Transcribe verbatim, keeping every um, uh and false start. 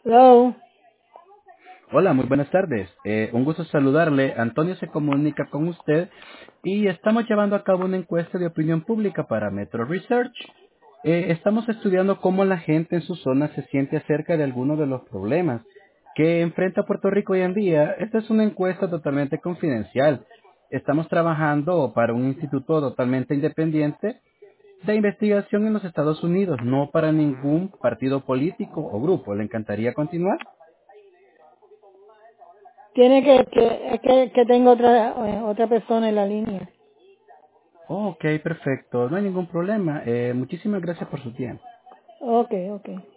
Hello. Hola, muy buenas tardes. Eh, un gusto saludarle. Antonio se comunica con usted y estamos llevando a cabo una encuesta de opinión pública para Metro Research. Eh, estamos estudiando cómo la gente en su zona se siente acerca de algunos de los problemas que enfrenta Puerto Rico hoy en día. Esta es una encuesta totalmente confidencial. Estamos trabajando para un instituto totalmente independiente de investigación en los Estados Unidos, no para ningún partido político o grupo. ¿Le encantaría continuar? Tiene que, que, es que, que tengo otra, eh, otra persona en la línea. Oh, ok, perfecto. No hay ningún problema. Eh, muchísimas gracias por su tiempo. Ok, ok.